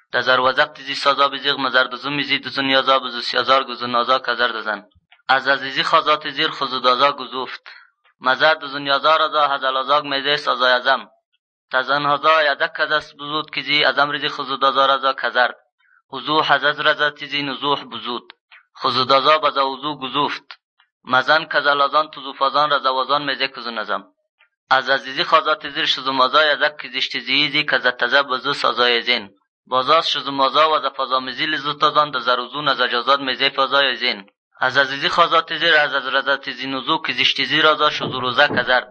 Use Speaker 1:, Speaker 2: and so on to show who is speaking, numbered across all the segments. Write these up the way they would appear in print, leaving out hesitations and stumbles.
Speaker 1: دزر وزق تیزی سازا بزیغ مزردزو میزی دزون یازا بزو سیازار گزون آزا کزر دزن از عزیزی خازات زیر خزودازا گزوفت مزد دزون یازا رازا هزل آزاگ میزه سازا یزم تزن هزا یدک کزس بزود کزی ازم ریزی خزودازا رازا کزرد وزو حزز رازا تیزی نزوح بزود خزودازا بزا وزو گزوفت مزن کزلازان تزوفازان رازا وزان میزه کزون ازم از عزیزی خازات زیر شزومازا یزک کزیش تیزیزی کزت تزه بزو سازا یزین بازاز شزومازا و زفازامیزی لزوتازان دزروزو نزجازاد میزه فازا یزین از عزیزی خازات زیر از رازا تیزی نزو کزیش تیزی رازا شزوروزه کزرد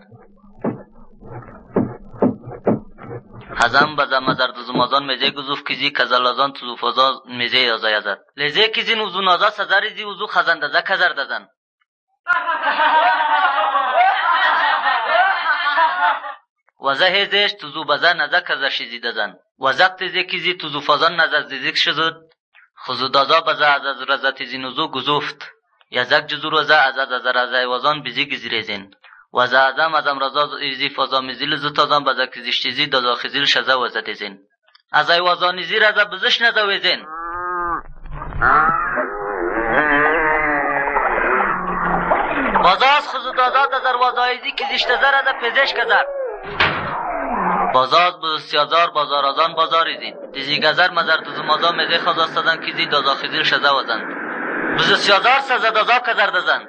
Speaker 1: حزم بزا مزرد زمازان میزه گزوف کزی کزلازان تزوفازان میزه یازا یزد لیزه کزی نوزو نازا سزاریزی وزو خزندزه کزردزن وزه هزش تزو بزه نزه کزه شیزیدزن وزق تزه کزی تزو فازان نزه زیزک شزد خزودازا بزه از رزه تزی نزو گزوفت یزک جزو رزه از رزه وزان بزی گزیرزین وزه ازم رزا ایزی فازا میزیل زتازان بزه کزیش تزی دازا خزیل شزه وزه تزین از وزانیزی رزه بزش نزه وزین بازاز خزودازا دزر وزایزی کزیش تزه رزه پزش کزر بازاز بسیازار بازارازان بازاریزید دیزی گزر مزر دزمازا میزه خازاستدن کزی دازا خزیل شزه وزند بسیازار سزه دازا کزر دزند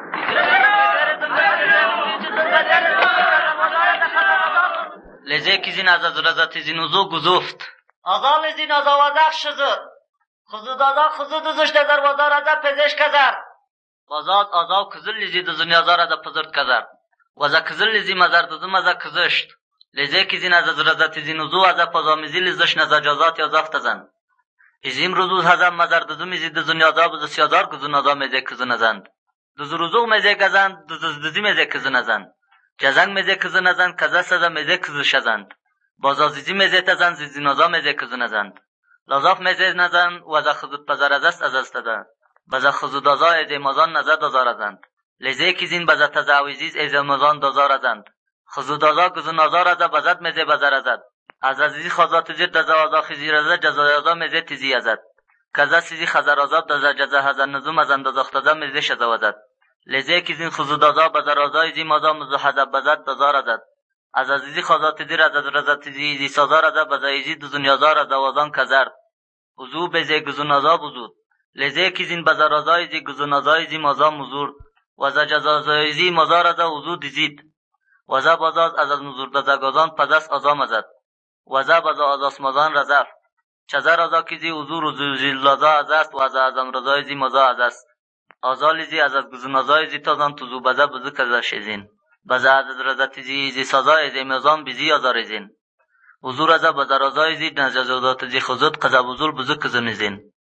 Speaker 1: لیزه کزین از رزا تیزی نوزو گزوفت آزا لیزین آزا وزاق شزد خزودازا خزود دزش دزر وزا رزا پزش کزر بازاز آزا کزل لیزی دزنی آزا رزا پزرد کزر وزا کزل لیزی مزر دزم ازا کزشت لیزه کزین از رزا تیزی نوزو ازا پازامیزی لیزش نزجازات یازافت زند ازیم روزو هزم مزر دزو میزی دزنی آزا بزو سیازار گزون آزا میزه کزن ازند دزو روزو میزه گزند دزی میزه کزن ازند جزنگ میزه کزن ازند کزا سزا میزه کزش ازند بازازیزی میزه تزند زیزی نازا میزه کزن ازند لازاف میزه نزند وزا خزود پزر ازست ازستده بزا خزودازا ازیمازان نزه دازار ازند لیزه کزین بزا تزاویزیز ازیمازان دازار ازند خزودازا گزون آزار ازا بزد میزه بزر ازد از عزیزی خازات زیر دزا آزا خزیر ازا جزای آزا میزه تیزی ازد کزا سیزی خزر آزاب دزا جزا هزر نزوم از اندازاختازا میزه شزا وزد لیزه کزین خزودازا بزر آزای زی مازا مزو حزب بزد دازار ازد از عزیزی خازات زیر از رزا تیزی زی سازار ازا بزایزی دزونیازار ازا وزان کزرد وزو بزه گزون آزا بزود لیزه کزین بزر آزای زی گزون آزای زی مازا مزور وزا جزازای زی مازار ازا وزو دیزید وزا بازاز از نزور دزگازان پزس آزا مزد وزا بزا آزاس مازان رزف چزا رزا کزی وزو روزو زیلازا ازست و ازا ازم رزای زی مازا ازست آزا لیزی از گزون آزای زی تازان تزو بزا بزو کزا شزین بزا از رزا تیزی زی سازا ازی مازان بزی آزارزین وزو رزا بزا رزای زی نجزادات زی خزد قزا بزول بزو کزنزین